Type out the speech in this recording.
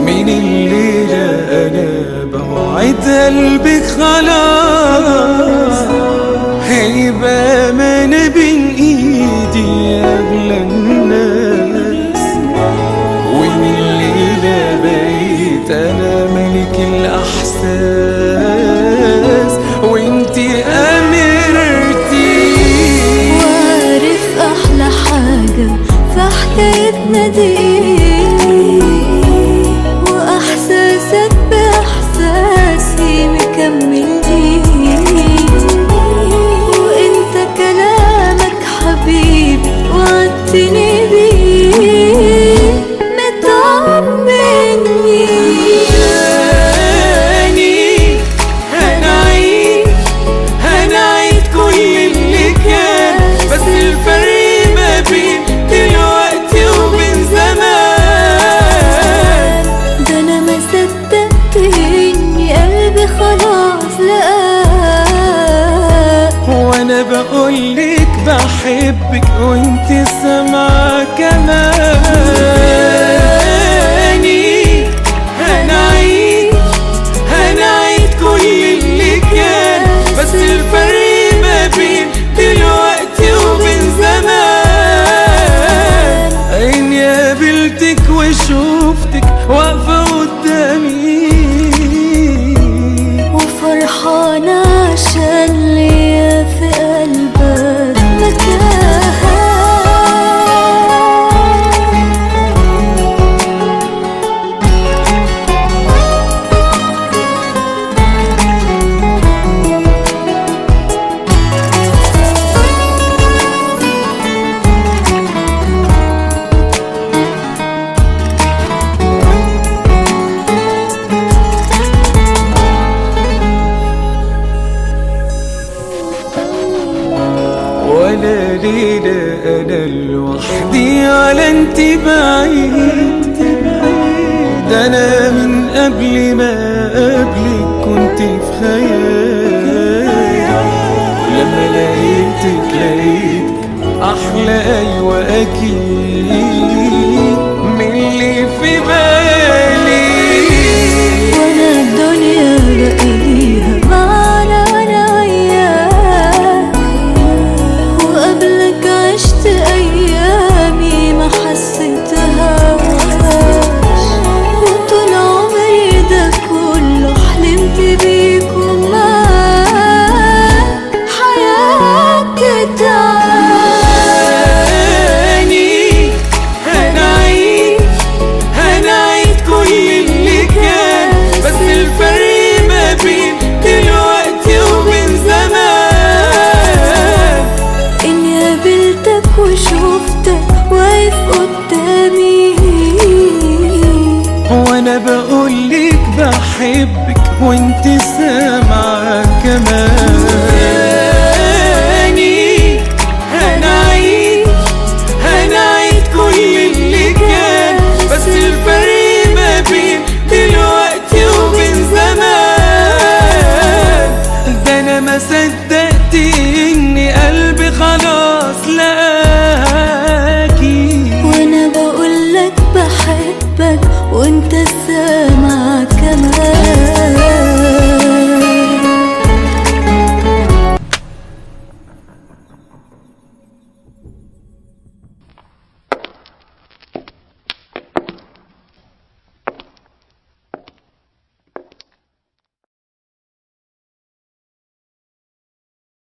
من الليلة أنا بوعد قلبك خلاص هيبقى أمانة بين إيدي أغلى الناس. ومن الليلة بقيت أنا ملك الأحساس وإنتي أميرتي. وعارف أحلى حاجة في حكايتنا دي، وإحساسك بإحساسي مكملني، وإنت كلامك حبيبي وعدتني بيه مطمني. هنعيد كل اللي كان، بس الفرق ما بين دلوقتي وبين زمان. ده أنا ما صدقت إني قلبي خلاص لقاك، وأنا بقولك بحبك وإنتي سامعة كمان. هنعيد كل اللي كان، بس الفرق ما بين دلوقتي وبين زمان. إني قابلتك وشوفتك واقفة قدامي، وفرحانة عشان ليا في قلبك مكان. ولا ليلة أنا لوحدي ولا انتي بعيد. ده أنا من قبل ما قبلك كنت في خيال، ولما لقيتك أحلى أيوة أكيد من اللي في بالي. وانا الدنيا بقى ليها معنى وانا وياك، وقبلك عشت ايامي ما حسيتهاش، وطول عمري ده كله حلمت بيك ومعاك حياتي هنعيد كل اللي كان، بس الفرق ما بين دلوقتي وبين زمان. إني قابلتك وشوفتك واقف قدامي، وانا بقولك بحبك وانتي سامعة كمان. هنعيد كل اللي كان، بس الفرق ما بين دلوقتي وبين زمان. ده انا ما صدقت اني قلبي خلاص لقاكي، وانا بقولك بحبك وانت سامع كمان.